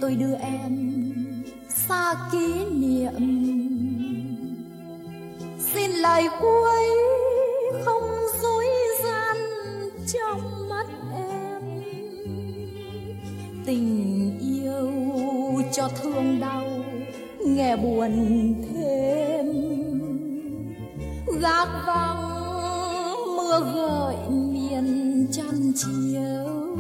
tôi đưa em xa kỷ niệm. Xin lời cuối không dối gian trong mắt em. Tình yêu cho thương đau nghe buồn thêm. Gác vắng mưa gợi miền chăn chiếu.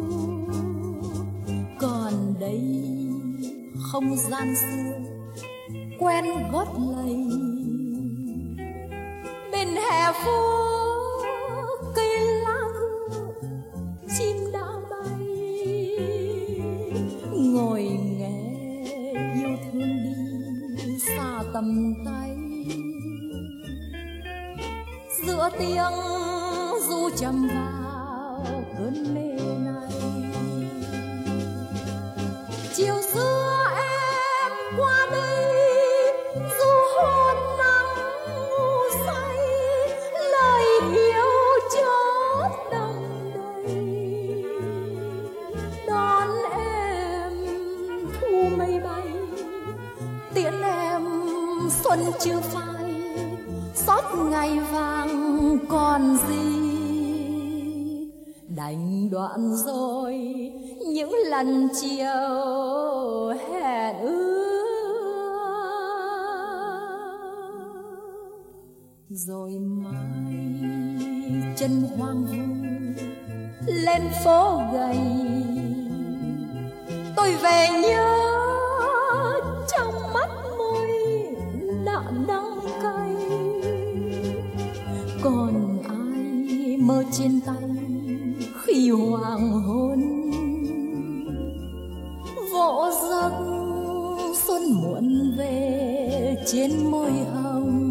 Còn đây không gian xưa quen gót lầy. Bên hè phố cây lá chim đã bay. Ngồi nghe yêu thương đi xa tầm tay. Giữa tiếng ru trầm vào cơn mê này. Chiều xưa em qua đây du hôn nắng ngủ say. Lời yêu chớp đong đầy. Đón em thu mây bay. Tiễn em xuân chưa phai. Xót ngày vàng còn gì. Đành đoạn rồi những lần chiều hẹn ước. Rồi mai chân hoang vu lên phố gầy. Tôi về nhớ trong mắt môi đạm đắng cay. Còn ai mơ trên tay khi hoàng hôn. Vỗ giấc xuân muộn về trên môi hồng.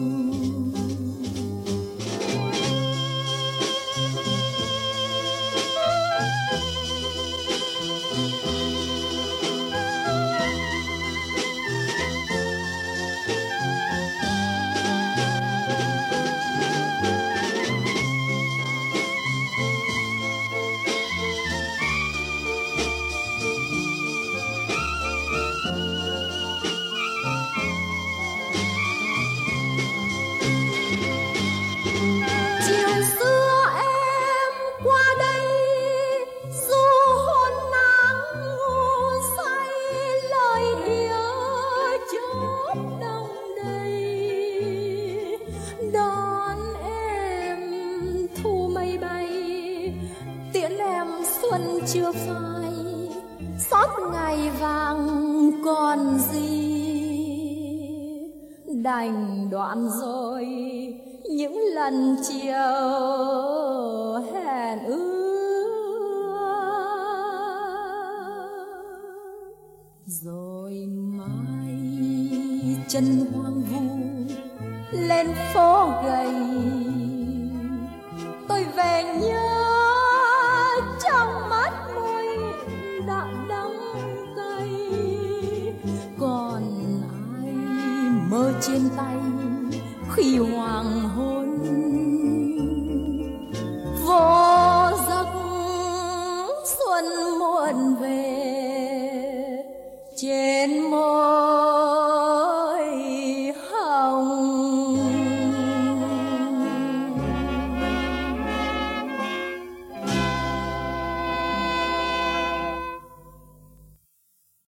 Chưa phai xót ngày vàng còn gì. Đành đoạn rồi những lần chiều hẹn ước. Rồi mai chân hoang vu lên phố gầy. Tôi về nhớ trong mắt môi đạm đắng cay. Còn ai mơ trên tay khi hoàng hôn. Vô giấc xuân muộn về